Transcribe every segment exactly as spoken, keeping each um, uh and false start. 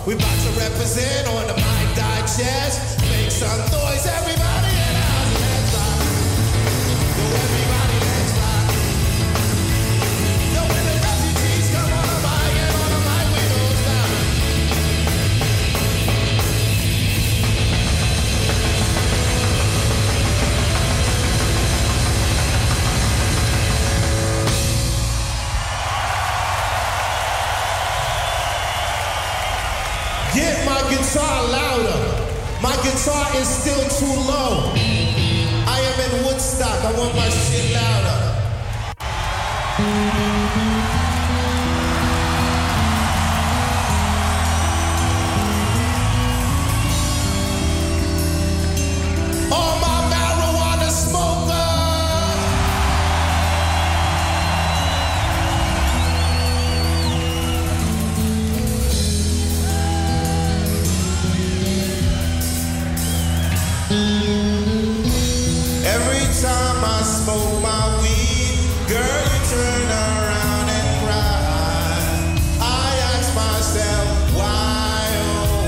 We about to represent on the Mind Digest. Make some noise, everybody in the house. Let's rock. Yo, everybody, let's rock. Yo, when the refugees come on the mic and on the mic, we don't stop. Get my guitar louder. My guitar is still too low. I am in Woodstock. I want my shit louder. All my marijuana smokers. Every time I smoke my weed, girl, you turn around and cry. I ask myself, why, oh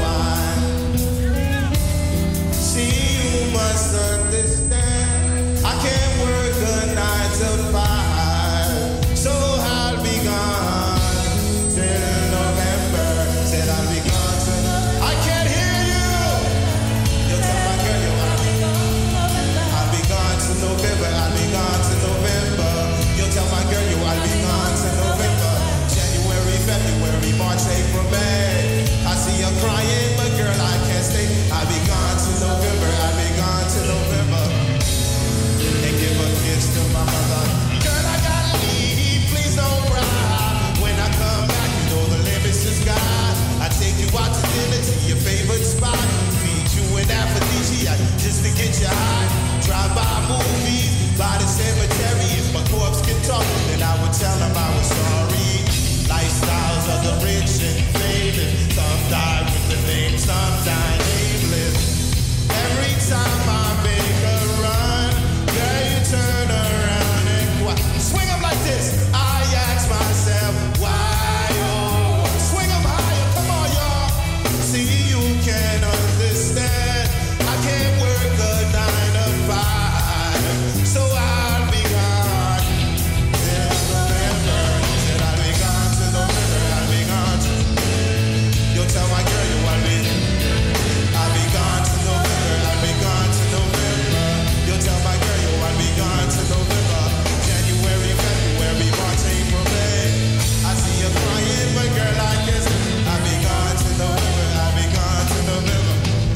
why? See, you must understand, I can't work a nine till five, so I'll be gone till November. Said I'll be gone till I can't hear you. You tell my girl you want me. I'll be gone till November. I'll be gone till November. You tell my girl you I'll be gone till November. January, February, March, April, May. I see you crying, but girl I can't stay. I'll be gone till November. I'll be gone till November. And give a kiss to my mother. Girl, I gotta leave. Please don't cry. When I come back, you know the limits is God. I take you out to dinner to your favorite spot. Feed you an aphrodisiac just to get you high. Drive by movies, by the cemetery. If my corpse can talk, then I would tell them I was sorry. Lifestyles of the rich and famous. Some die with the name, some die nameless. Every time I make a run, girl, you turn around and what? Swing them like this. I ask myself, why, oh? Swing them higher, come on, y'all. See, you can understand. I can't work a nine to five, so I'll be gone till November. Said I'll be gone till November. I'll be gone till. You tell my girl you want me. I'll be gone till November. I'll be gone till November. You tell my girl you want me gone till November. January, February, March, April, May. I see you crying, but girl I guess I'll be gone till November. I'll be gone till November.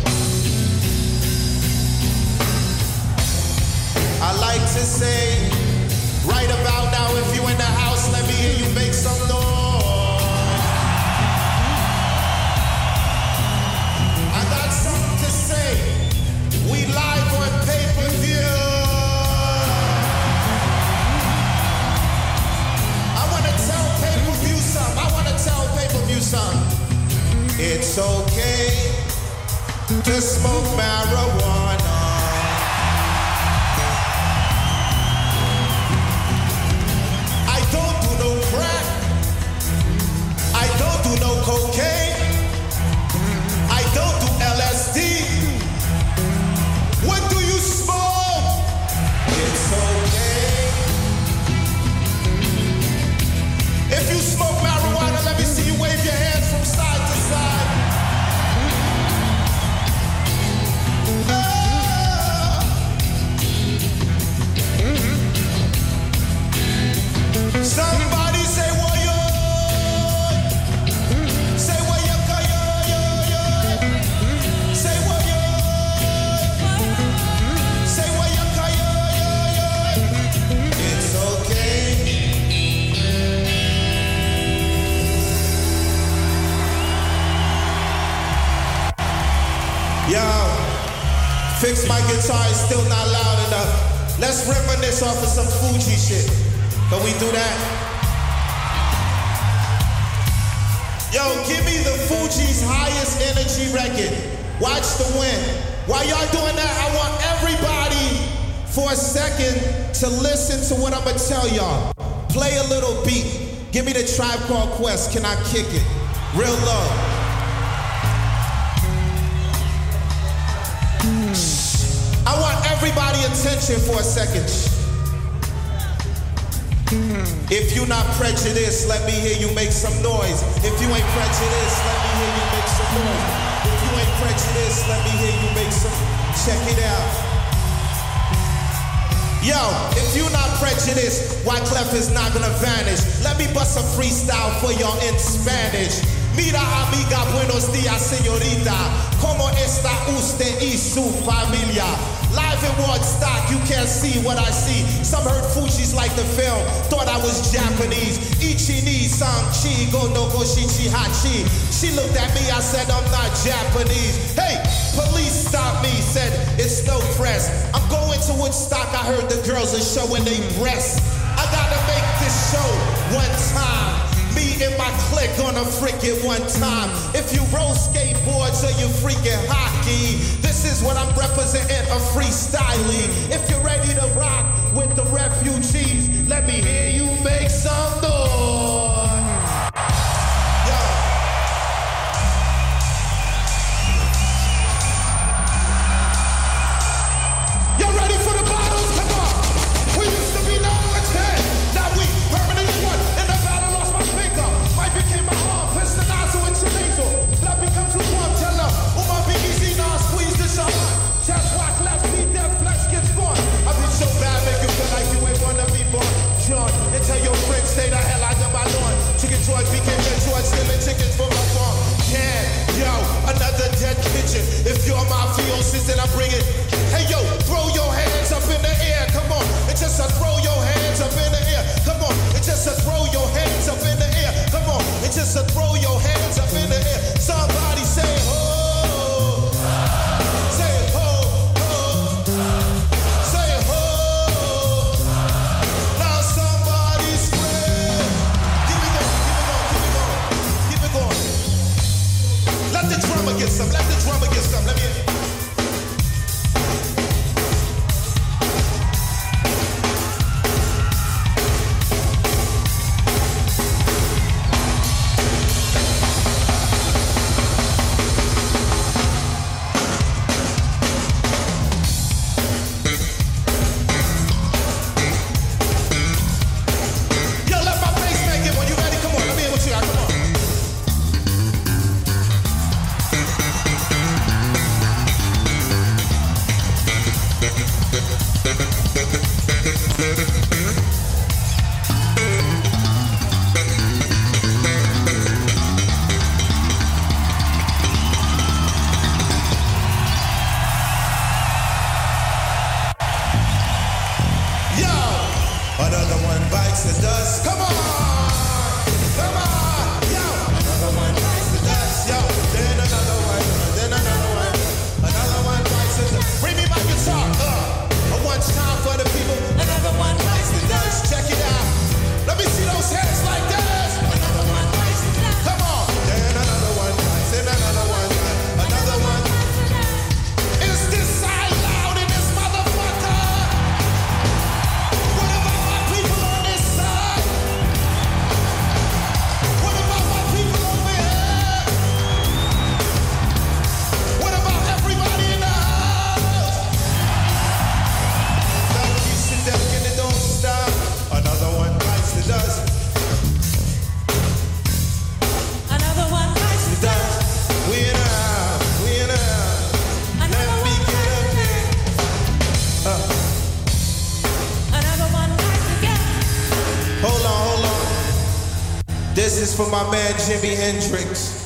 I like to say, right about now, if you in the house, let me hear you make some noise. I got something to say. We live on pay-per-view. I want to tell pay-per-view something. I want to tell pay-per-view something. It's okay to smoke marijuana. I don't do no crack. I don't do no cocaine. I don't do L S D. What do you smoke? It's okay. If you smoke marijuana, let me see you wave your hands from side to side. Ah. Somebody say what yo. Say what yo, yo, yo, yo. Say what yo. Say what yo, yo, yo, yo. It's okay. Yo, fix my guitar, it's still not loud enough. Let's reminisce off of some Fuji shit. Can we do that? Yo, give me the Fuji's highest energy record. Watch the wind. While y'all doing that, I want everybody for a second to listen to what I'm gonna tell y'all. Play a little beat. Give me the Tribe Called Quest. Can I kick it? Real low. attention for a second. If you're not prejudiced, let me hear you make some noise. If you ain't prejudiced, let me hear you make some noise. If you ain't prejudiced, let me hear you make some. Check it out. Yo, if you're not prejudiced, Wyclef is not gonna vanish. Let me bust a freestyle for y'all in Spanish. Mira amiga, buenos días señorita. ¿Cómo está usted y su familia? Live in Woodstock, you can't see what I see. Some heard Fuji's like the film, thought I was Japanese. Ichi ni san chi go no go shichi hachi. She looked at me, I said I'm not Japanese. Hey, police stopped me, said it's no press. I'm going to Woodstock, I heard the girls are showing their breasts. I gotta make this show one time. Me and my clique gonna freak it one time. If you roll skateboards or you freaking hockey, this is what I'm representing, a freestyling. If you're ready to rock with the refugees, let me hear you make some noise. Yo. You ready for the bottles? Come on. We used to be number ten. Now we permanently one. In the battle, lost my finger. Might became my arm. Press the nozzle into nasal. Blood becomes a warm. Tell her, oh my be easy now. Squeeze this up. Chest walk left, beat that flesh gets born. I've been so bad, make you feel like you ain't wanna be born. John, and tell your friends, stay the hell out of my lawn. Chicken George became Red George, stealing chickens from my farm. Yeah, yo, another dead pigeon. If you're my mafiosis, then I bring it. Hey yo, throw your hands up in the air, come on. It's just a throw your hands up in the air, come on. It's just a throw your hands up in the air, come on. It's just a throw your hands up in the air. Somebody say ho, say ho, ho, say ho. Now somebody scream. Keep it going, keep it going, keep it going, keep it going. Let the drummer get some, let the drummer get some, let me hear. For my man Jimi Hendrix.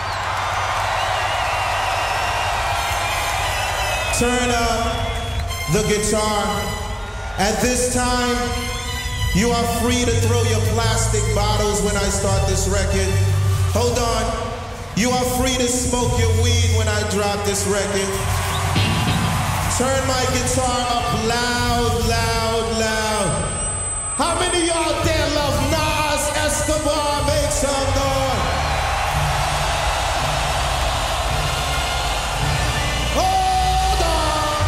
Turn up the guitar. At this time, you are free to throw your plastic bottles when I start this record. Hold on. You are free to smoke your weed when I drop this record. Turn my guitar up loud, loud, loud. How many of y'all there love Nas Escobar? Make some noise. Hold on.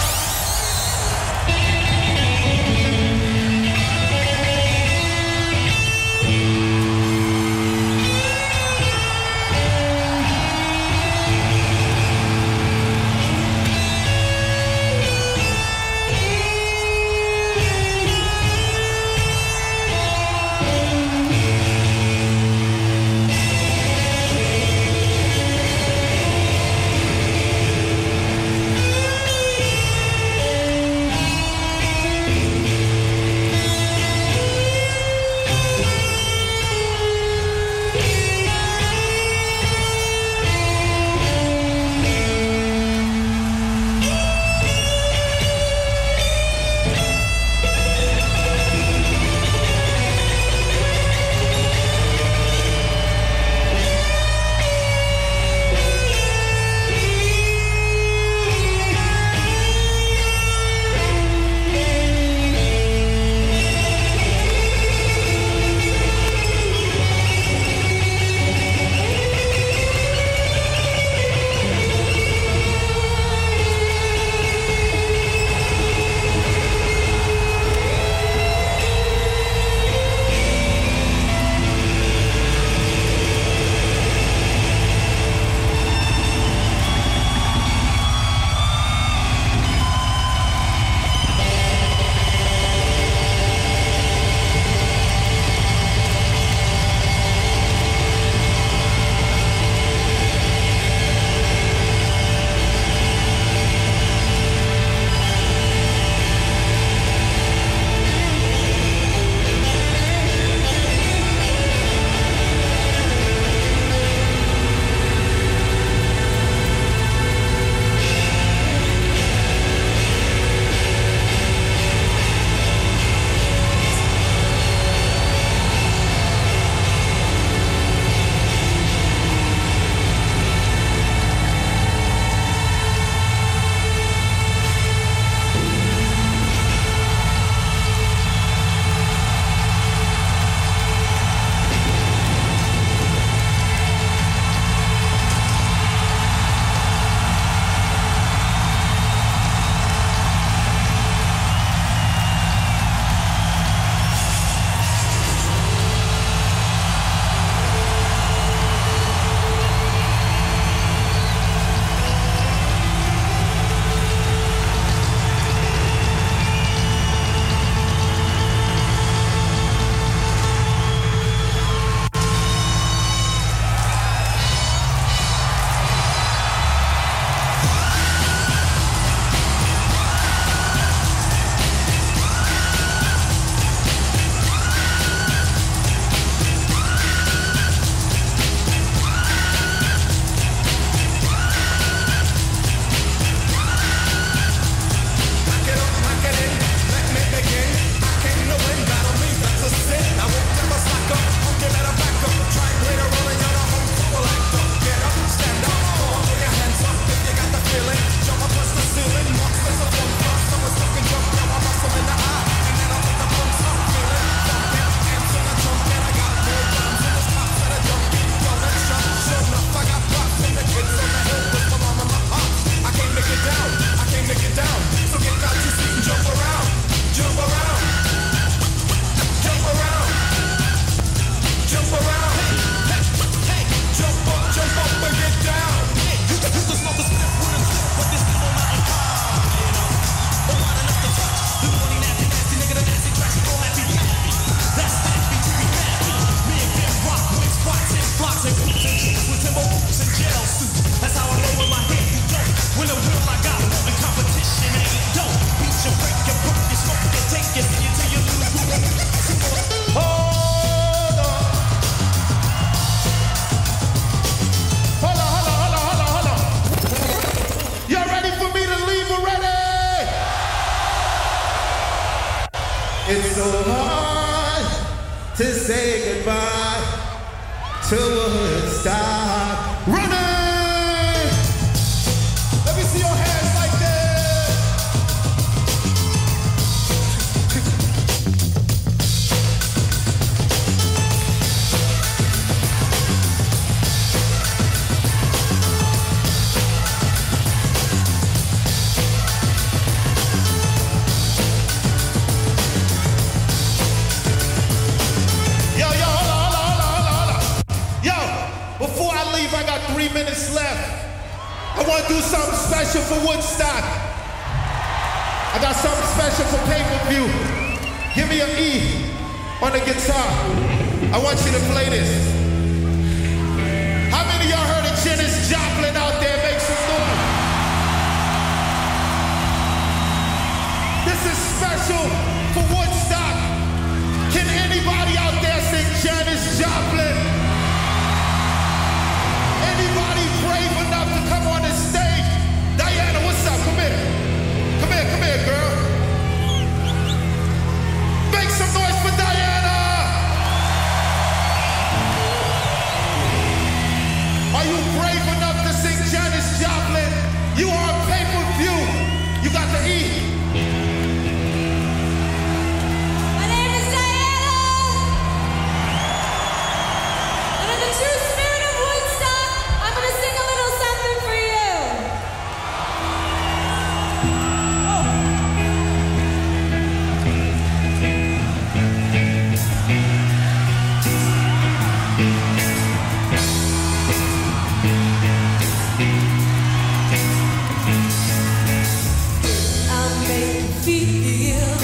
hard to say goodbye to Woodstock. Running! Let me see your hands like that. Yo, yo, hold on, hold on, hold on, hold on. Yo, before I leave, I got three minutes left. I want to do something special for Woodstock. I got something special for pay-per-view. Give me an E on the guitar. I want you to play this. How many of y'all heard of Janis Joplin out there? Make some noise. This is special for Woodstock. Can anybody out there sing Janis Joplin? Anybody brave enough to come on the stage? Diana, what's up? Come here. Come here, come here, girl. Make some noise for Diana. Are you brave enough to sing Janis Joplin? You are on pay-per-view. You got the E. My name is Diana. And in the true spirit of Woodstock, I'm going to sing a little something for you. I'm made to feel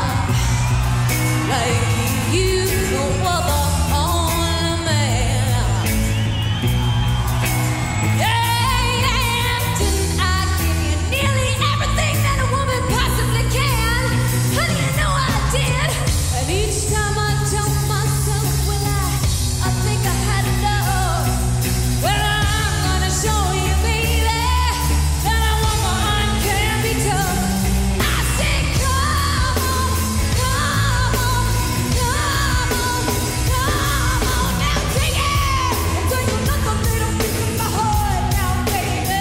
like you were the only man. Yeah, didn't I give you nearly everything that a woman possibly can? Honey, you know I did. And each time I tell myself, well, I, I think I had enough. Well, I'm gonna show you, baby, that a woman can be tough. I say, come on, come on, come on, come on, now take it. Take another little piece of my heart now, baby.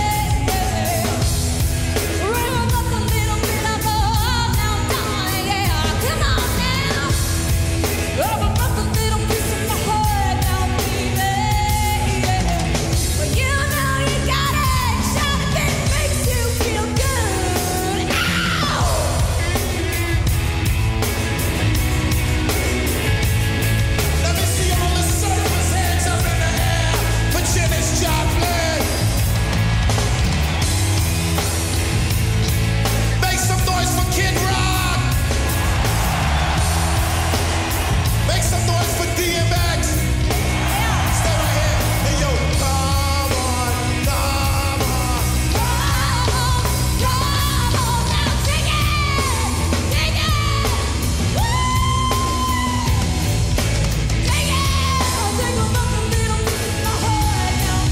Bring another little bit of love now, darling, yeah. Come on now. Grab another little piece of my heart now, baby. But you know you got it. Something makes you feel good. Ow! Let me see all the surfers' hands up in the air for Janis Joplin. Make some noise for Kid Rock. Make some noise for D M X. Stay right here. Hey, yo, come on, come on. Come on, come on, now take it. Take it. Woo! Take it. I'll take another little piece of my heart now,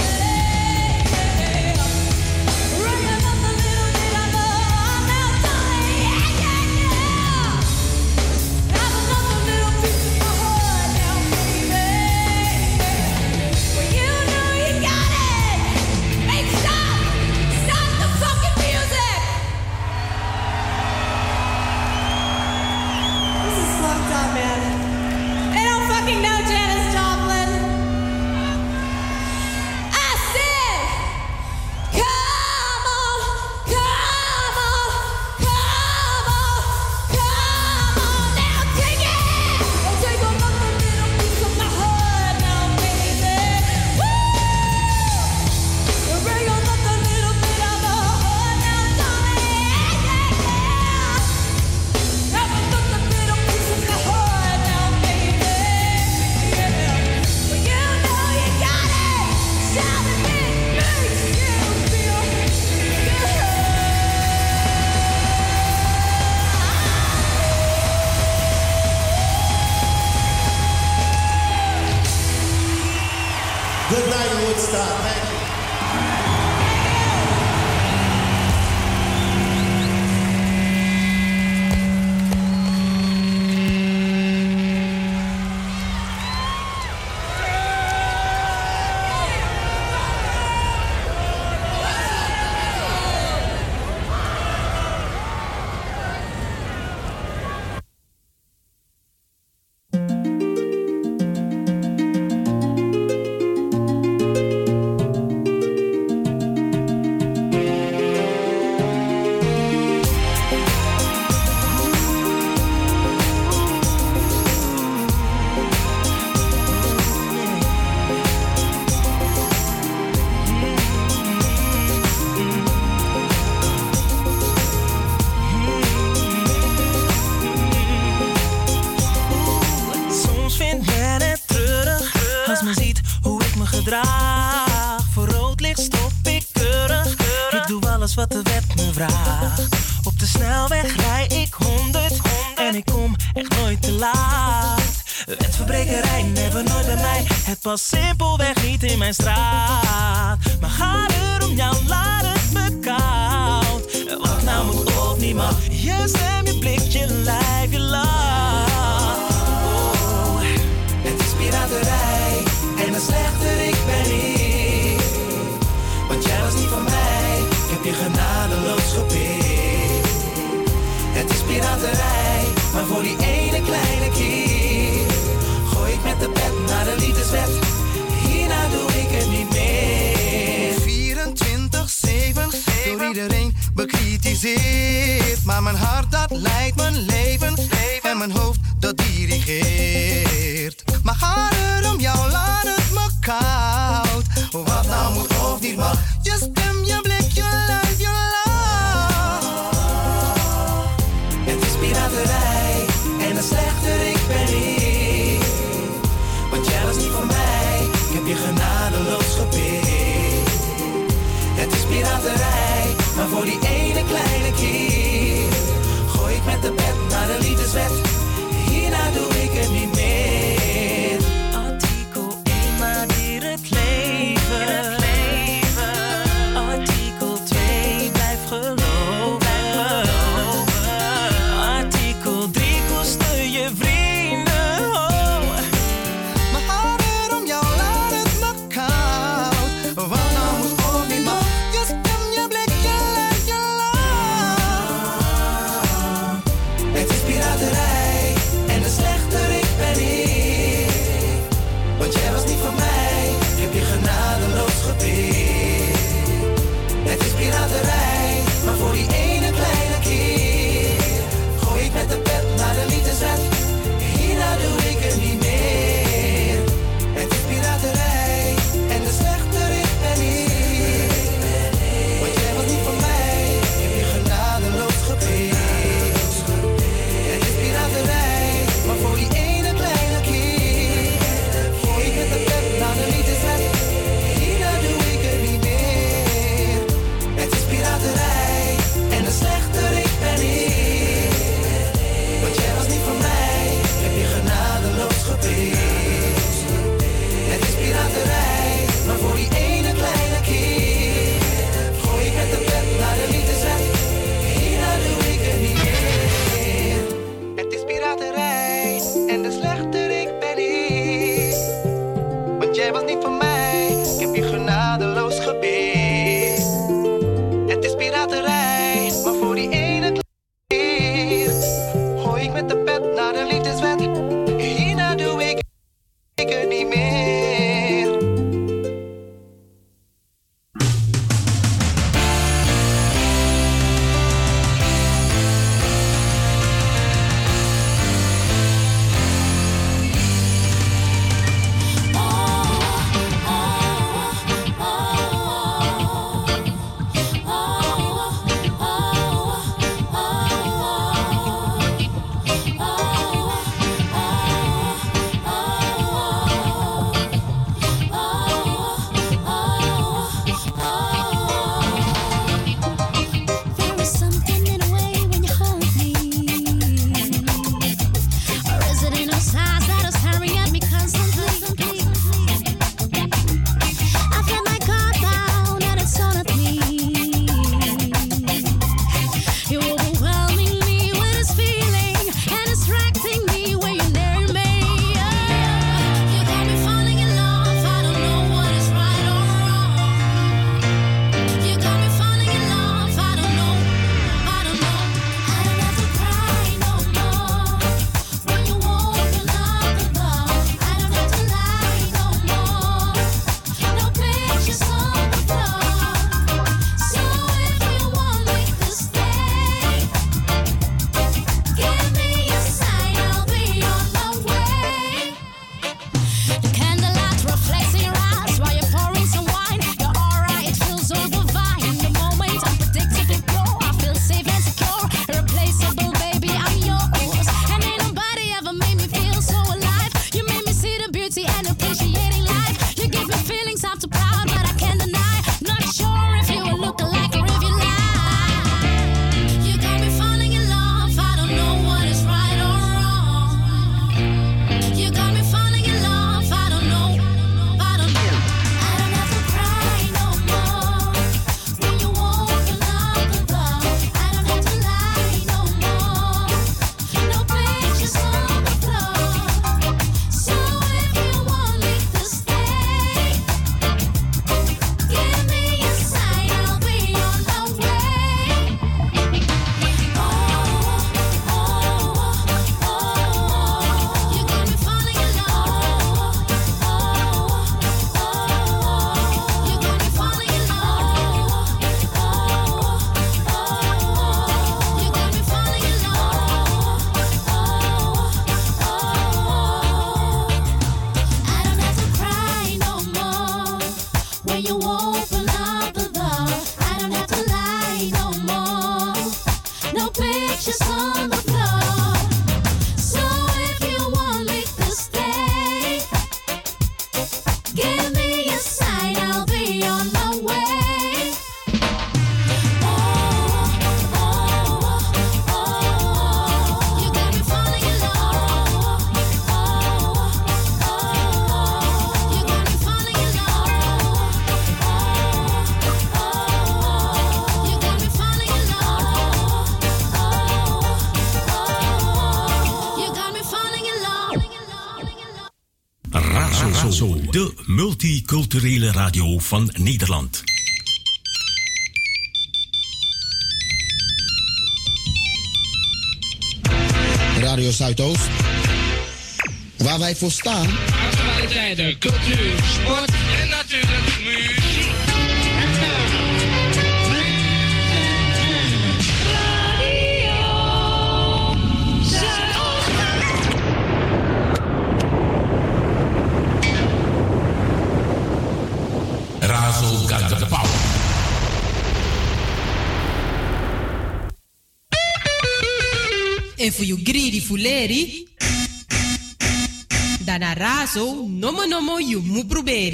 baby. Bring another little bit of love now, darling. Yeah, yeah, yeah. Have another little piece of my heart now, baby. Well, you know you got it. Hey, stop! Stop the fucking music! This is fucked up, man. They don't fucking know Janis Joplin. I said, come on, come on, come on, come on, now take it. I'll take another little piece of my heart now, baby. Woo! Bring another little bit of my heart now, darling. Yeah, yeah. Have another little piece of my heart now, baby. Yeah. Well, you know you got it. Something makes you feel Good night, Woodstock. Thank you. wat de wet me vraagt. Op de snelweg rij ik honderd en ik kom echt nooit te laat. Wetverbrekerij, never nooit bij mij. Het past simpelweg niet in mijn straat. Maar ga er om jou, laat het me koud. Wat nou moet of niet mag. Je stem, je blik, je lijf, je lach. Oh, het is piraterij en een slechterik ben ik. Want jij was niet van mij, ik heb je genadeloos gepikt. Het is piraterij, maar voor die ene kleine keer gooi ik met de pet naar de liefdeswet. Hierna doe ik het niet meer. vierentwintig zeven door iedereen bekritiseerd. Maar mijn hart dat leidt mijn leven en mijn hoofd dat dirigeert. Maar ga er om jou, laat het me koud. Wat nou moet of niet mag. Je stem, je blik, je lijf, je lach. Het is piraterij en een slechterik ben ik. Want jij was niet van mij, ik heb je genadeloos gepikt. Het is piraterij, maar voor die ene kleine keer gooi ik met de pet naar de liefdeswet. Hierna doe ik het niet meer. Artikel één, maar hier het leven. Artikel twee, blijf geloven. Artikel drie, koester je vrienden. Oh. Maar ga er om jou, laat het me koud. Wat nou moet of niet mag. Je stem, je blik, je lijf, je lach. Het is piraterij en de slechterik ben ik. Want jij was niet van mij, ik heb je genadeloos gepikt. Het is piraterij, maar voor die ene kleine keer gooi ik met de pet naar de liefdeswet. Hierna doe ik het niet meer. Het is piraterij en de slechterik ben ik. Want jij was niet van mij, ik heb je genadeloos gepikt. Het is piraterij, maar voor die ene kleine keer gooi ik met de pet naar de liefdeswet. Hierna doe ik het niet meer. Het is piraterij en de slechterik ben ik. Want jij was niet van mij, ik heb je genadeloos gepikt. Het is piraterij, maar voor die ene kleine keer gooi ik met de pet naar de liefdeswet. Hierna doe ik het niet meer. Het is piraterij en de slechterik ben ik. Want jij was niet van mij, ik heb je genadeloos gepikt. Het is piraterij, maar voor die ene keer gooi ik met de pet naar de liefdeswet. Hierna doe ik het niet meer. Razo, de multiculturele radio van Nederland. Radio Zuidoost, waar wij voor staan. Actualiteiten, cultuur, sport en natuurlijk muziek. Razo got the power. En voor you greedy fuleri, dan Razo, nomo nomo you mu proberi.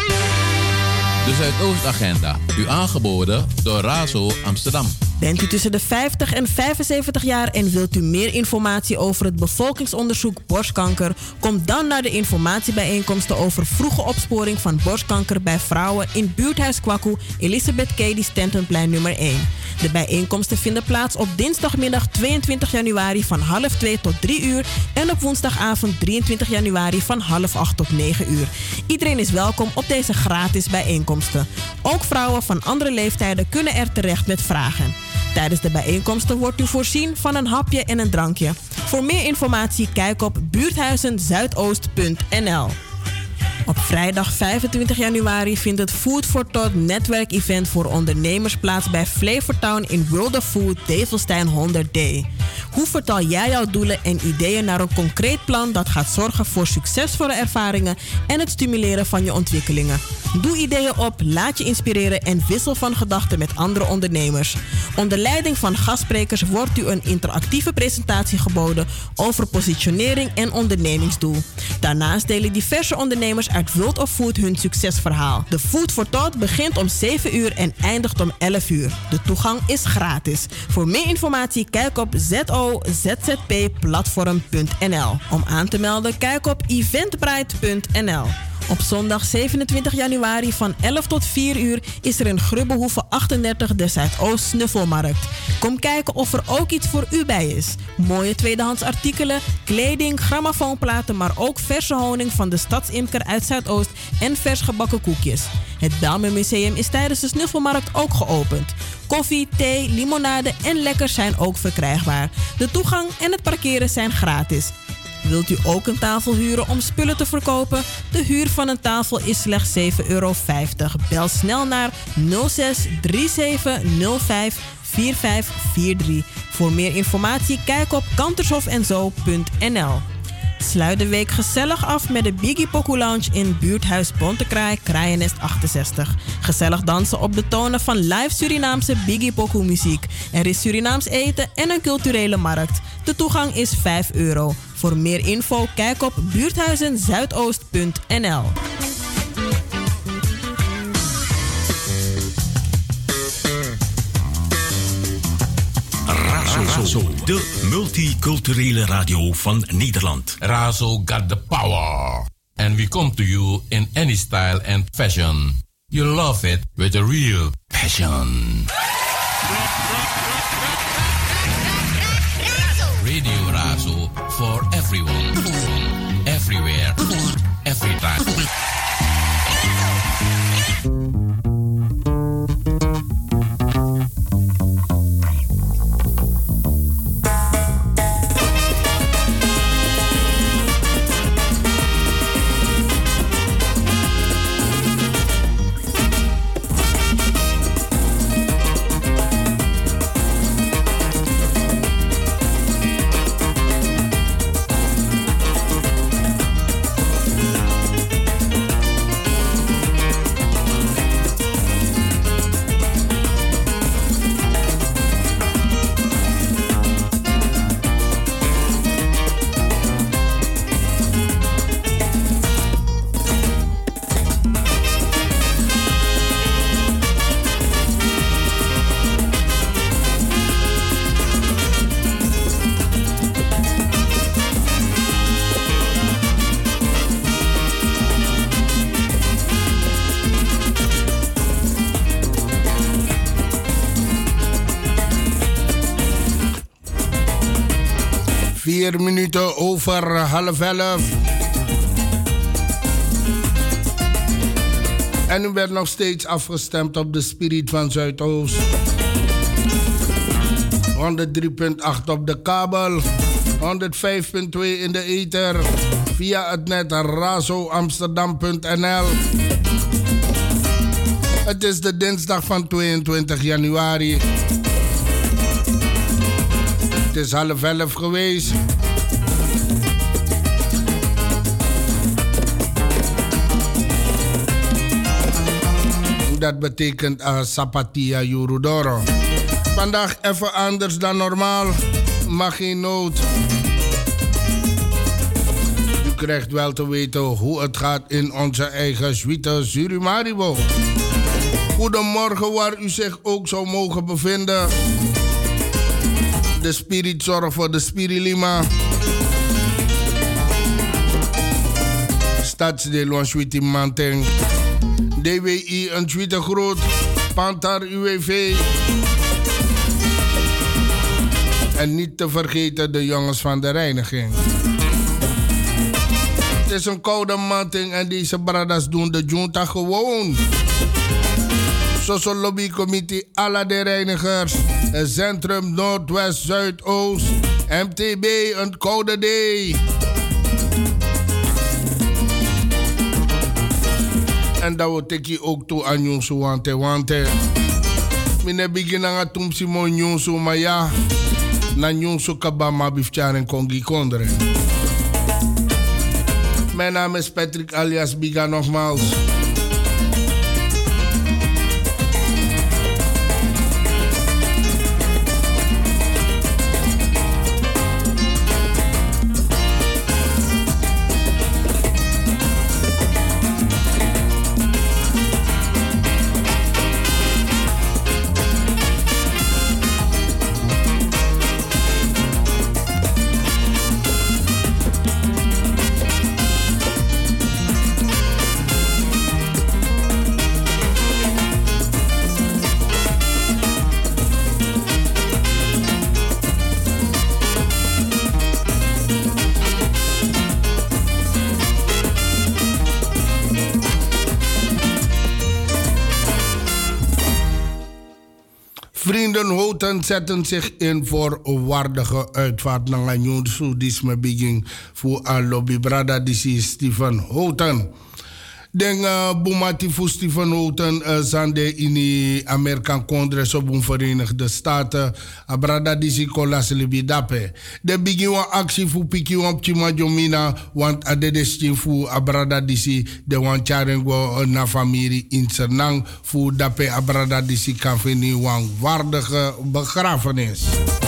De Zuidoostagenda, u aangeboden door Razo Amsterdam. Bent u tussen de vijftig en vijfenzeventig jaar en wilt u meer informatie over het bevolkingsonderzoek borstkanker? Kom dan naar de informatiebijeenkomsten over vroege opsporing van borstkanker bij vrouwen in buurthuis Kwaku, Elisabeth Cady Stentonplein nummer één. De bijeenkomsten vinden plaats op dinsdagmiddag tweeëntwintig januari van half twee tot drie uur en op woensdagavond drieëntwintig januari van half acht tot negen uur. Iedereen is welkom op deze gratis bijeenkomsten. Ook vrouwen van andere leeftijden kunnen er terecht met vragen. Tijdens de bijeenkomsten wordt u voorzien van een hapje en een drankje. Voor meer informatie kijk op buurthuizen zuidoost punt n l. Op vrijdag vijfentwintig januari vindt het Food for Thought netwerkevent voor ondernemers plaats bij Flavortown in World of Food Develstein honderd D. Hoe vertaal jij jouw doelen en ideeën naar een concreet plan dat gaat zorgen voor succesvolle ervaringen en het stimuleren van je ontwikkelingen? Doe ideeën op, laat je inspireren en wissel van gedachten met andere ondernemers. Onder leiding van gastsprekers wordt u een interactieve presentatie geboden over positionering en ondernemingsdoel. Daarnaast delen diverse ondernemers uit World of Food hun succesverhaal. De Food for Thought begint om zeven uur en eindigt om elf uur. De toegang is gratis. Voor meer informatie kijk op z o z z p platform punt n l. Om aan te melden kijk op eventbrite punt n l. Op zondag zevenentwintig januari van elf tot vier uur is er in Grubbehoeve achtendertig de Zuidoost Snuffelmarkt. Kom kijken of er ook iets voor u bij is. Mooie tweedehands artikelen, kleding, grammofoonplaten, maar ook verse honing van de stadsimker uit Zuidoost en vers gebakken koekjes. Het Bijlmermuseum is tijdens de Snuffelmarkt ook geopend. Koffie, thee, limonade en lekkers zijn ook verkrijgbaar. De toegang en het parkeren zijn gratis. Wilt u ook een tafel huren om spullen te verkopen? De huur van een tafel is slechts zeven euro vijftig. Bel snel naar nul zes drie zeven nul vijf vier vijf vier drie. Voor meer informatie kijk op kantershof en zo punt n l. Sluit de week gezellig af met de Biggie Poku Lounge in buurthuis Bontekraai, Kraaiennest achtenzestig. Gezellig dansen op de tonen van live Surinaamse Biggie Poku muziek. Er is Surinaams eten en een culturele markt. De toegang is vijf euro. Voor meer info kijk op buurthuizen zuidoost punt n l. Razo, de multiculturele radio van Nederland. Razo got the power. And we come to you in any style and fashion. You love it with a real passion. Radio Razo for everyone, everywhere, every time. Vier minuten over half elf. En u werd nog steeds afgestemd op de Spirit van Zuidoost. honderd drie komma acht op de kabel. honderdvijf komma twee in de ether. Via het net razo amsterdam punt n l. Het is de dinsdag van tweeëntwintig januari. Het is half elf geweest. Dat betekent uh, Sapatia Jurudoro. Vandaag even anders dan normaal, maar geen nood. U krijgt wel te weten hoe het gaat in onze eigen suite Surimaribo. Goedemorgen waar u zich ook zou mogen bevinden. De Spirit zorgt voor de Spirilima. Stadsdeel van Suite Manteng. D W I een Suite Groot. Pantar U W V. En niet te vergeten de jongens van de reiniging. Het is een koude matting en deze bradas doen de junta gewoon. Social lobbycomité alla de reinigers. Centrum Noordwest Zuidoost. M T B een koude day. En dat wil ik ook toe aan Jonsu wante wante. Mine beginnen aan het Simon Jonsu, maar ja. Na Jonsu kabama bifcharen kongi kondre. Mijn naam is Patrick alias Biga nogmaals. Vrienden Houten zetten zich in voor waardige uitvaart naar Nyonsu disme begin voor een lobby brada disi Stephen Houten. Den uh, Bumati voor Stephen Houten uh, zande in de American Congress op de Verenigde Staten. A brada disi kolas libidape. De begin een actie voor piki op Chima Jomina, want a de destin voor a brada disi de wan charengo na familie in Sernang voor dape a brada disi kan vinden een waardige begrafenis.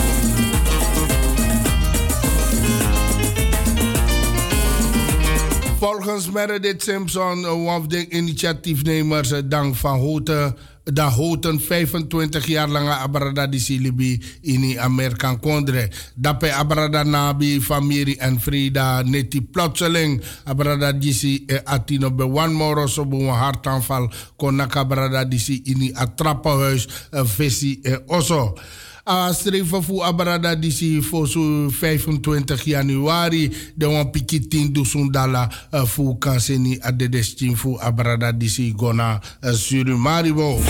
Volgens Meredith Simpson, een van de initiatiefnemers, dank van Houten, dat Houten vijfentwintig jaar lang abrada disi libi in de American Congress. Dape abrada nabi familie en vrede neti plotseling abrada disi atino be one moro so bo hartaanval kon nakabrada disi in die attrappenhuis visie oso. A streven voor abrada disi voor zo vijfentwintig januari de wan pikitin dusun dala voor kanseni a de destin voor abrada disi gona Surimaribo.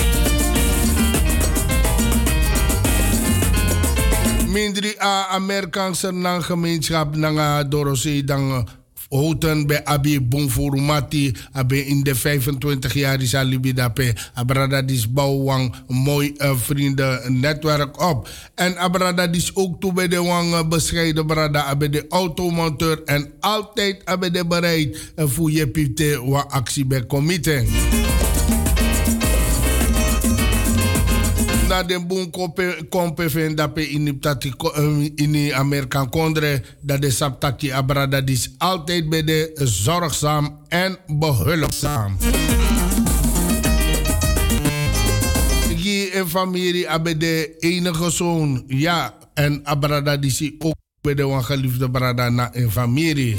Mindri a Amerikaanse nang gemeenschap nanga dorose dan Houten bij Abi Bonforumati, Abi in de vijfentwintig jaar is alibi dape. Abrada dis bouwang mooi uh, vriendennetwerk op. En Abrada dis ook toe bij de wang uh, bescheiden brada, Abi de automonteur en altijd Abi de bereid uh, voor je pite wa actie bij comité. Na de boom kompe ven dape in de American Congress dat de saptaki abrada is altijd bij de zorgzaam en behulpzaam. Gie en familie hebben de enige zoon, ja, en abrada is ook bij de wangeliefde brada na een familie.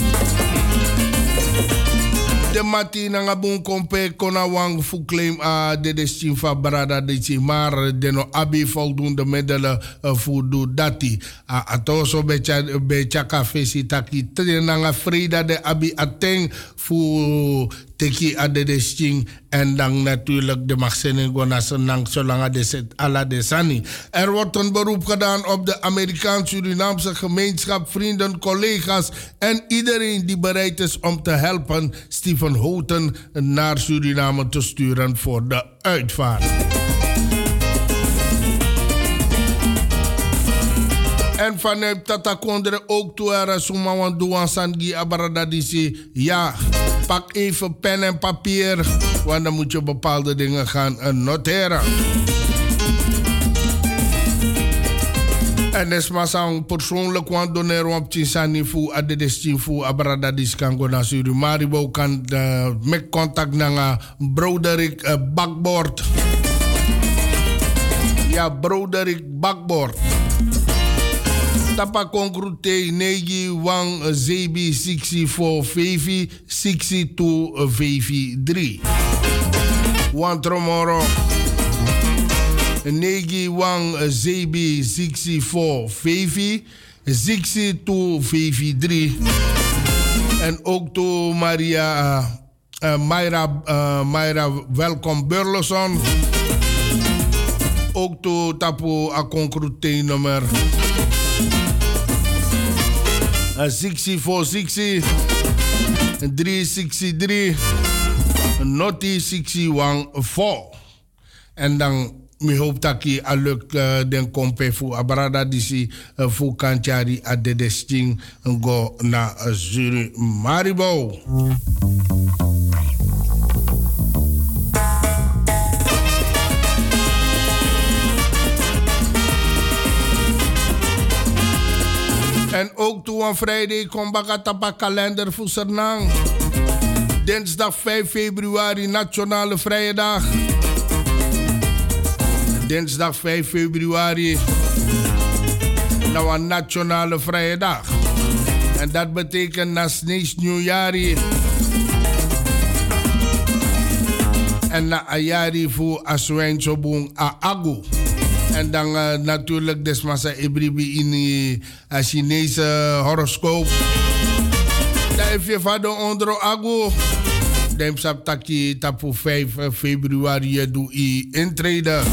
De mati nanga bon kompe kona wang fu claim a de destin fa brada de maar de no abi voldoende middelen uh, voor do dati a atoso becha becha café si taki nanga frida de abi ateng fu teki ade de sting en dan natuurlijk de magazine gonasenang zolang de set ala de sani. Er wordt een beroep gedaan op de Amerikaans-Surinaamse gemeenschap, vrienden, collega's en iedereen die bereid is om te helpen Stephen Houghton naar Suriname te sturen voor de uitvaart. En vanuit Tatakondre ook toe er Sumawan Douan Sangi Abaradadisi. Ja, pak even pen en papier, want dan moet je bepaalde dingen gaan noteren. En is maar zo'n persoonlijk want doneren op Chinsani fu adedestin fu Abaradadis kan go naar Surimaribo kan met contact naar Broderick uh, Bakbord. Ja, Broderick Bakbord. Tapa concrete negi wang zebi sixty four vevi sixty two vevi three. Wan tromoro negi wang zebi sixty four vevi sixty two vevi three. En ook to Maria uh, uh, Mayra uh, Mayra welkom Burleson. Ook to tapu a concrete nummer sixty four sixty three sixty three Noti sixty one four. En dan mi hoop dat je aluk uh, den kompe fu abrada disi uh, fu kanchari a de desting go na uh, Zuri Maribo. En ook toe aan vrijdag kom bakatapa kalender voor Sernang. Dinsdag vijf februari, Nationale Vrije Dag. Dinsdag vijf februari, nou een Nationale Vrije Dag. En dat betekent na Snees Nieuwjari. En na Ayari voor Aswijn Sobong Aagu. En dan uh, natuurlijk desmasa ibribi in de uh, Chinese horoscoop. Dan heb je van de onder Agu. Dan sap taki tapu vijf februari doe i intreden.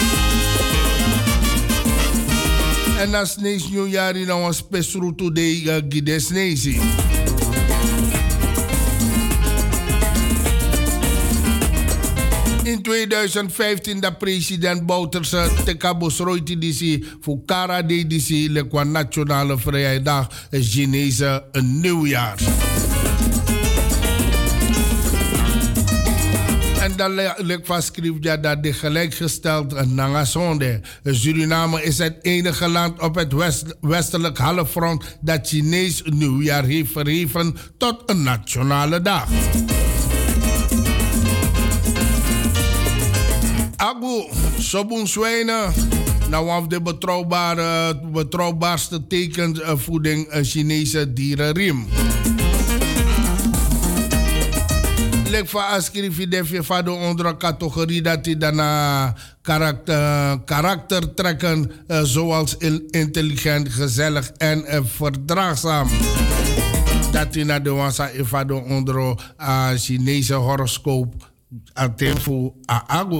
En na Snees Nieuwjari dan was Pesru today uh, Gide Sneesi. In twintig vijftien dat president Bouterse te Cabos Roiti disi voor Kara de disi le kwa Nationale Vrijdag Chinese nieuwjaar. En dan lijkt van schrift ja, dat de gelijkgesteld Nangasonde. Suriname is het enige land op het west, westelijk halfrond dat Chinees nieuwjaar heeft verheven tot een nationale dag. Agu, Sobun Zwijnen. Nou, af de betrouwbare, betrouwbaarste tekens uh, voeding een Chinese dierenriem. Lek van Askrivi defje van de onder categorie dat hij daarna karakter, karakter trekken uh, zoals intelligent, gezellig en uh, verdraagzaam. Dat hij naar de wansa van de onder uh, Chinese horoscoop Atefu Aagu.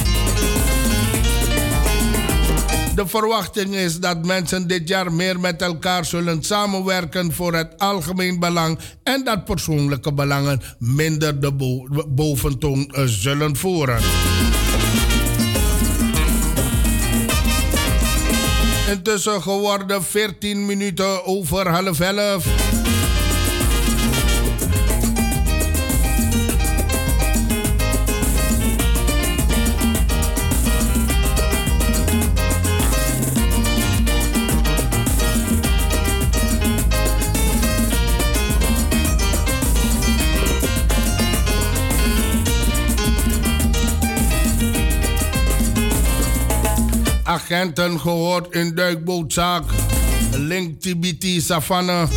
De verwachting is dat mensen dit jaar meer met elkaar zullen samenwerken voor het algemeen belang en dat persoonlijke belangen minder de bo- boventoon uh, zullen voeren. Intussen geworden veertien minuten over half elf. Agenten gehoord in duikbootzaak. Link T B T Savannah.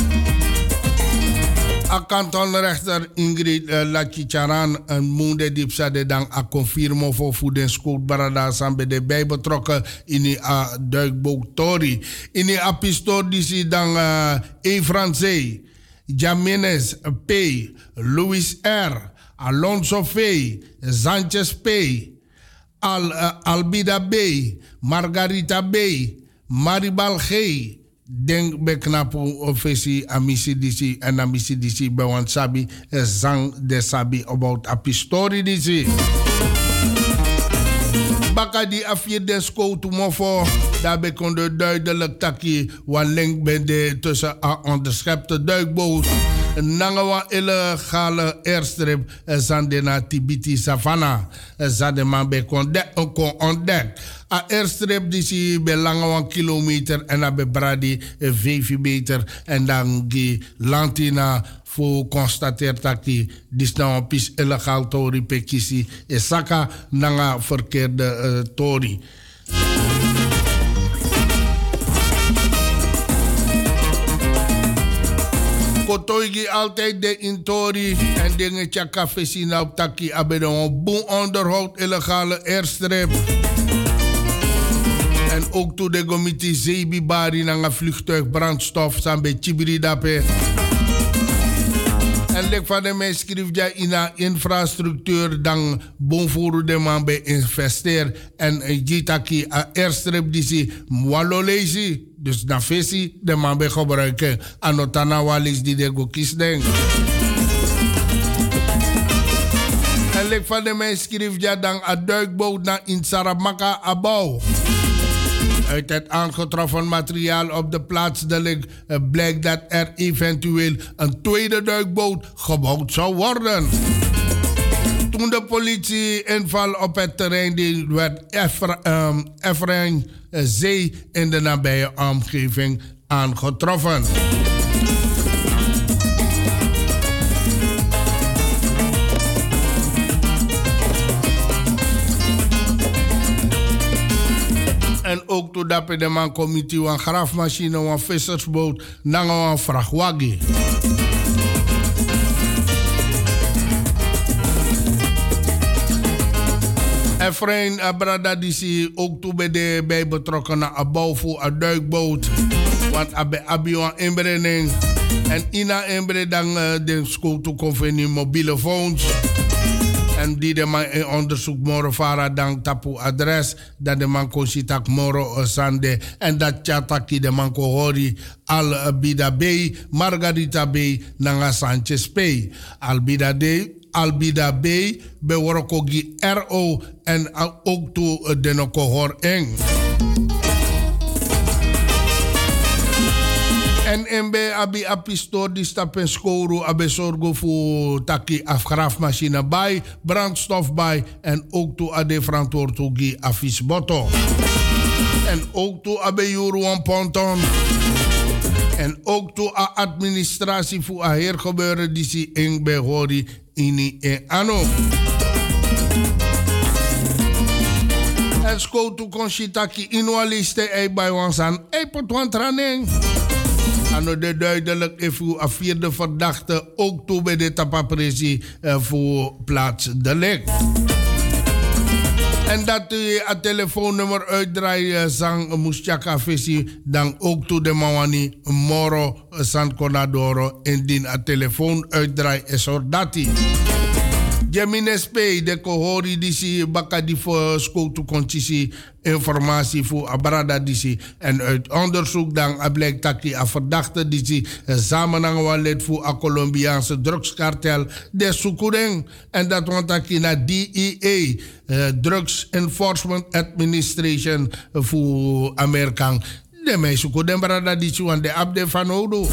Kantonrechter Ingrid uh, Lachicharan en Moende Dipsa de dan a confirmo voor voedingscoach Barada Sambe de bij betrokken in die uh, duikboottori. In die apistor die ze dan uh, E. Francais, Jamines P. Louis R. Alonso V, Sanchez P, Al, uh, Albida B, Margarita B, Maribal G. Denk bij knapu ofesi amisi disi en amisi disi bij wan sabi zang de sabi about a pistori disi. Baka die afje desko to mofo, daarbij kon de duidelijk taki wan link ben de tussen a onderschepte duikboot. Nangawa illegale airstrip zandena Tibiti Savannah. Zandeman bij kon ontdekt. A airstrip die zie bij lange een kilometer en dan bij bradi vijf meter. En dan die lantina voor constateert dat die dis nou een pis illegaal tori pekisi. Esaka nanga verkeerde uh, tori. Kotoigi altijd de intori en dingen tjaka vesina op taki abedon een boel onderhoud illegale airstrip. En ook toe de gomiti zeebi bari na vliegtuig brandstof zijn bij Chibiri dape. En lek van de mensen schrijft ja in de infrastructuur dan bonvoer de man bij investeer en jitaki a airstrip die si walolezi. Dus na fesi de man bij gebruiken anotana walis die de go kies denk. En lek van de mensen schrijft ja dan a duikboot naar in Saramaka abouw. Uit het aangetroffen materiaal op de plaats blijkt dat er eventueel een tweede duikboot gebouwd zou worden. Toen de politie inval op het terrein die werd Efrain Zee in de nabije omgeving aangetroffen. En ook toen dat de man committee een graafmachine, een vissersboot, naar een vrachtwagen. Efrain Abrada die ook toe bij de bij betrokkenen abouw voor een duikboot. Want abe abion inbrenging en ina inbreng dan uh, de school toe convenie mobiele phones. En die de man in onderzoek moro vara dan tapu adres dat de man kon sitak moro sande en dat chataki de man ko hori Albida B, Margarita B, nanga Sanchez P. Albida D, Albida B, beworokogi R O en ook toe de no kohor eng. En M B abi apistor die stappen skoru abe sorgo voor taki afgraafmachine bij, brandstof bij en ook toe ade verantwoordelijkheid afisboto. En ook toe abe juru een ponton. En ook toe a administratie voor a hergebeuren die si eng behori ini e ano. En skotu konshitaki inualiste e bij wansan e potwan traning. En de duidelijk even een vierde verdachte ook toe bij de tapapressie uh, voor plaats de lek. En dat je uh, het telefoonnummer uitdraait, zang uh, Moestjaka Vissi, dan ook toe de Mawani Moro uh, San Conadoro, indien het telefoon uitdraait, is er dat. Gemines P, de kohori disi baka di voor skotu kontisi informatie voor abrada disi en uit onderzoek dan blijkt taki a verdachte disi samenhang wel lid voor a Colombiaanse drugskartel de Sukureng en dat want taki na D E A uh, Drugs Enforcement Administration voor Amerika de meisuko den brada disi want de abde van odo.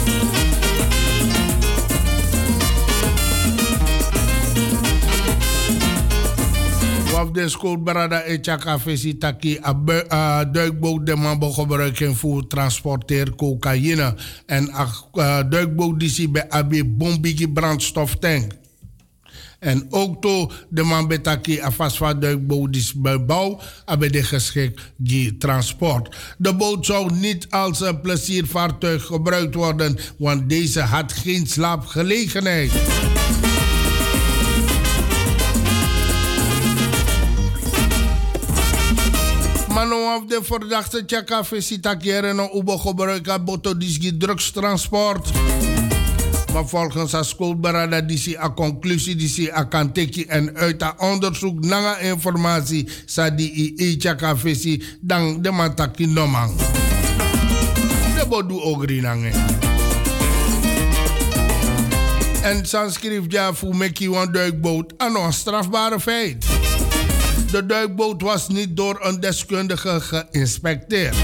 Of de schoolbrada e chaka fesi taki a duikboot de man gebruiken voor transporteer cocaïne. En a duikboot die si bij abi bombigi brandstoftank. En ook to de man betaki a vastvaart duikboot die bij bouw abe de geschikt die transport. De boot zou niet als een pleziervaartuig gebruikt worden, want deze had geen slaapgelegenheid. Mano of de verdachte Tjaka Visita keren no ubo gebruiken boto disgi drugstransport. Maar volgens de schoolberada die zie a conclusie die zie a kanteki en uit a onderzoek naar informatie sa die i echa kafesi dan de mataki nomang. De bodu ogri nange. En Sanskrift ja voor meki wan duikboot aan een strafbare feit. De duikboot was niet door een deskundige geïnspecteerd.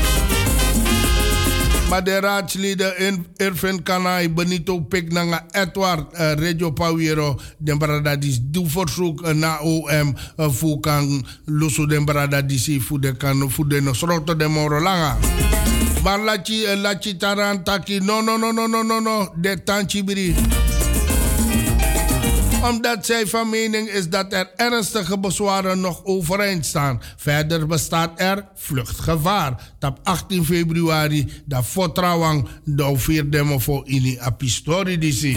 Maar de raadsleden Irvin Kanai, Benito Peknanga, Edward uh, Regio Pauwero, den Bradadis, doe verzoek naar O M uh, voor kan lusu den Bradadisi voor de kan voor de nosroto de Morolanga. Maar lachi uh, lachi taran taki no no no no no no no de tanchibiri. Omdat zij van mening is dat er ernstige bezwaren nog overeind staan. Verder bestaat er vluchtgevaar. Op achttien februari, de Fotrawang, de vierde voor in Apistori disi.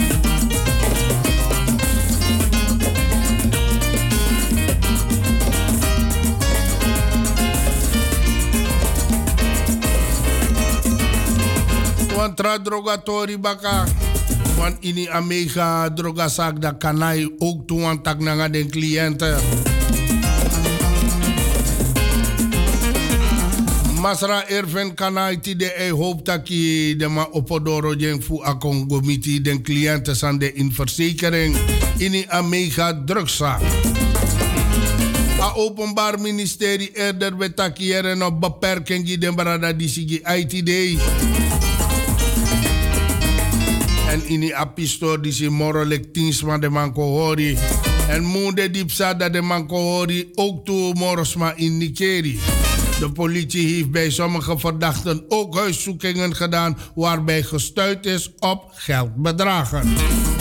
Contra drogatori baka. Want in Amerika drogazaak dat kanai ook toe aan tak naar de cliënten. Masra Irvin kanai ti de e hoop dat je de ma opodoro jeng fu akong gomiti den cliënten san de in verzekering in Amerika drugszaak. A openbaar ministerie eerder betakieren op beperking die den barada die sigi I T D. En in die apistor die si morolek tinsma de manko hori. En moede dipsa dat de manko hori ook toe morosma in Nikeri. De politie heeft bij sommige verdachten ook huiszoekingen gedaan waarbij gestuit is op geldbedragen.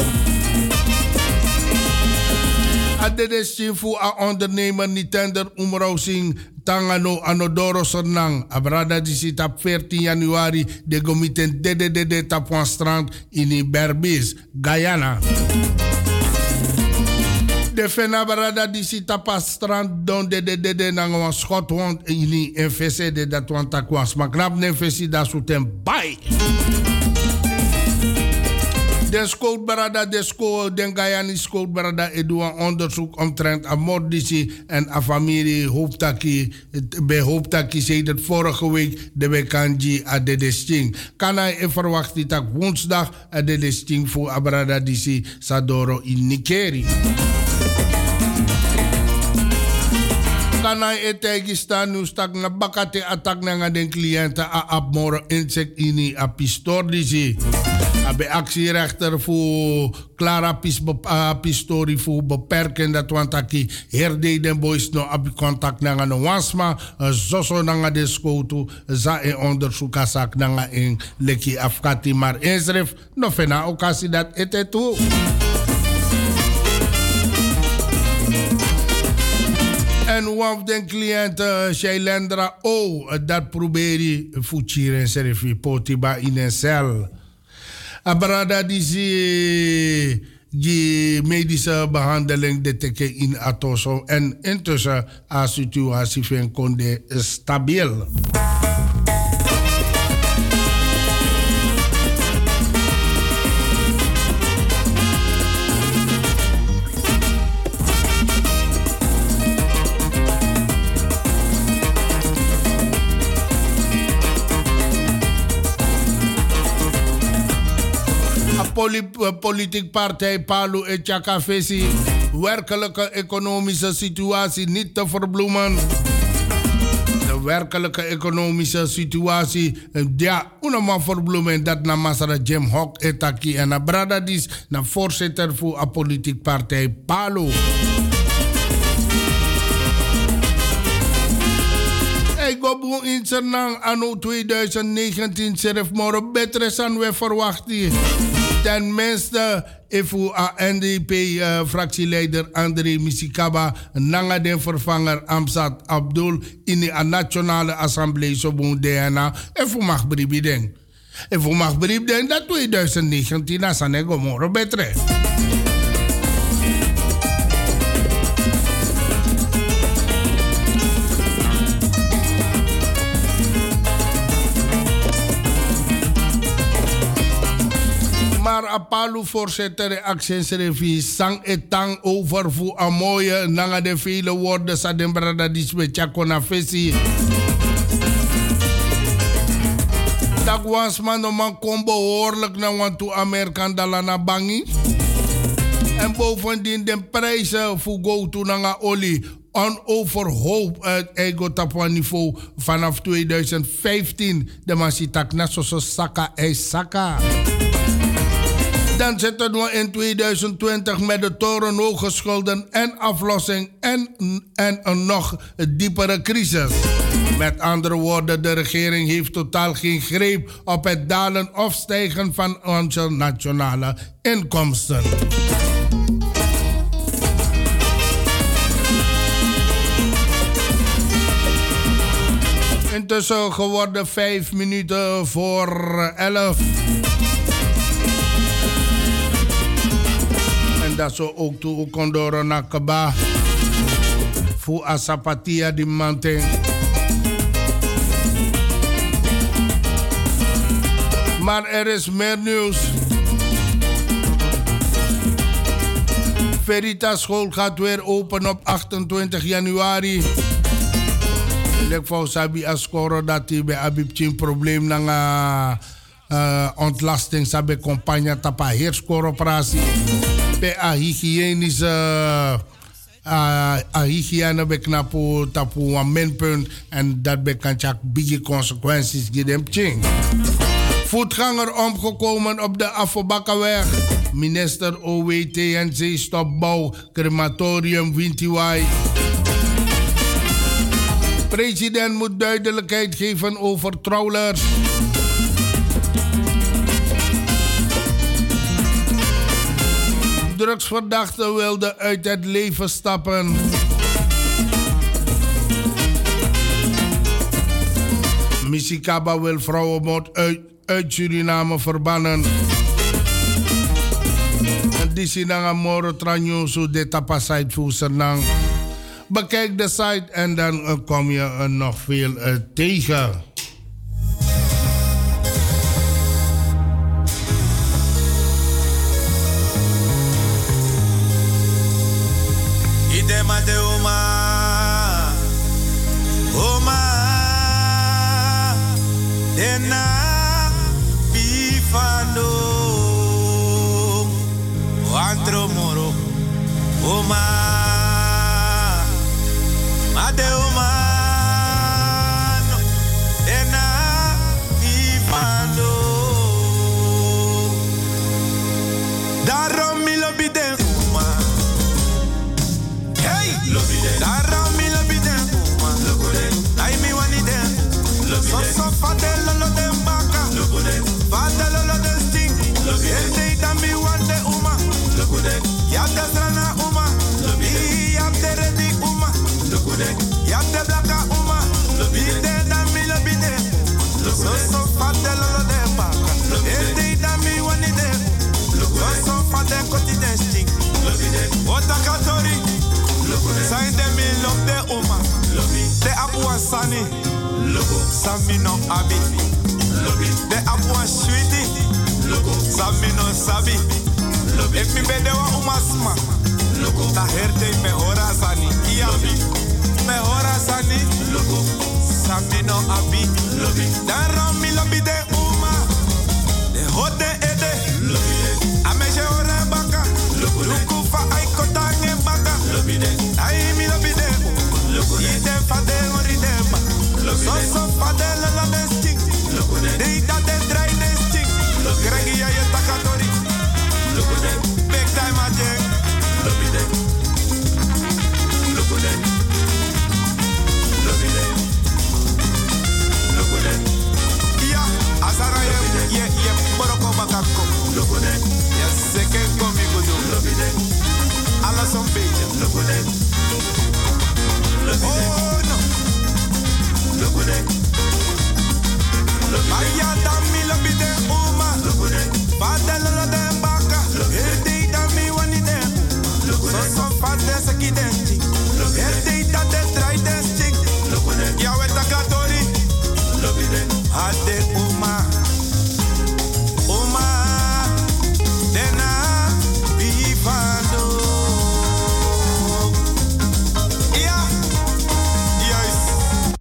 Adedestin fu a ondernemer Nintendo umrousing Tangano Anodoro Sernang. Abrada di sit op veertien januari de gomiten D D D D Tapuan Strand in Berbice, Guyana. De Fenabrada di sit op strand don D D D D nang Schotland in F C de dat wan takwas. Maar knap ne F C da soeten bij. Den schoolberada de school, den Guyani schoolberada edoen onderzoek omtrent amordici en a familie hooptaki, bij hooptaki zei dat vorige week de wekanji a de desting. Kan hij verwacht dit ook woensdag a de desting voor abrada disi Sadoro in Nikeri. Kan hij etegi staan nu stak na bakate attack na den cliënten a abmoro insect ini a pistordisi. Bij actierechter voor Clara Pistori voor beperken dat want aki herdeden boys no abi contact nanga no wasma zoso nanga de skotu za e onderzoek asak nanga in leki afkati maar insref no fena okasi dat ete tu. En one den cliënten Shailendra O dat probeer fuchiren servi potiba in een cel. Abrada die die medische behandeling detecte in Atoso en intussen a situatie van konde stabiel. Poli politiek partij Palu en Chakafesi werkelijke economische situatie niet te verbloemen. De werkelijke economische situatie, ja, unama verbloemen dat na Masara Jim Hok etaki en na Bradadis na voorzitter voor a politiek partij Palu. Ik go in Sernang anno twintig negentien serf moro betere san we verwachten. Ten minste, even a N D P-fractieleider uh, André Misikaba, nanga den vervanger Amsat Abdul in de Nationale Assemblée Sobondena, even mag bribi den. Even mag bribi den dat twintig negentien asanego moro betre. Maar Apalu, voorzitter, reactiesrevie, sang etang over voor een mooie, nanga de vele woorden, sadembrada disme chakona fesi. Dat was man, man kon behoorlijk naar want toe Amerikaan dalana bangi. En bovendien de prijzen voor go to nanga olie onoverhoop uit eigen tapwa niveau vanaf twintig vijftien. De masitak na so saka e saka. Dan zitten we in twintig twintig met de torenhoge schulden en aflossing en, en een nog diepere crisis. Met andere woorden, de regering heeft totaal geen greep op het dalen of stijgen van onze nationale inkomsten. Intussen geworden vijf minuten voor elf. En dat zo ook toe Kondoro Nakaba. Voor Asapatia di Manting. Maar er is meer nieuws. Veritas School gaat weer open op achtentwintig januari. Ik vond Sabi Ascoro dat hij bij Abibchin probleem na uh, ontlasting sabi campagne tapa heerskoroperatie. Bij a hygiënische uh, a hygiëne bij knapu tapu een minpunt en dat bij kan chak biggie consequenties gedempching. Voetganger omgekomen op de Afobakaweg. Minister O W T N C stopbouw crematorium Wintiwai. President moet duidelijkheid geven over trouwlers. Drugsverdachte wilde uit het leven stappen. Misikaba wil vrouwenmoord uit, uit Suriname verbannen. Die sinanga moro tranyo so de tapasite voor Senang. Bekijk de site en dan uh, kom je uh, nog veel uh, tegen. Idema de oma, oma, dena bifano, wantro moro, oma. Ade umano, ena ifano. Daarom mi lobi den uma. Hey, lobi den. Daarom mi lobi den uma. Lobo den. Ai mi wani den. Lobi den. So so fade lolo den baka. Lobo den. Fade lolo den sting. Lobi den. Ende da mi wande uma. Lobo den. Yabda strana uma. Lobi den. Yabda ready uma. Yap de blaka uma, bide da mi lo bide, so so fate lo lo de baka, ende da mi wani de, so so fate koti de sting, ota katori, sain de mi lo de uma, de abuwa sani, sami no abi, de abuwa sweetie, sami no sabi, if mi bede wa uma sma, ta herte mejora sani, iabi. Mejora sani, loco, sami no abi, lobi. Daarom mi lobi de uma, de hode ede, lobi de. Ameje ore baka, loco, luku fa aikota nge baka, lobi de. Ai mi lobi de, loco, ide fa de ori de ba, lobi de. So so fa de la la de sting, loco de. De ita de dry de sting, loco. Gregi ya ye takatori, loco de. Big time a jeng, lobi de, loco de. Asara ye ye ye boroko bakako lobode ya seke komigo do lobide ala son beja lobode lobide oh no lobode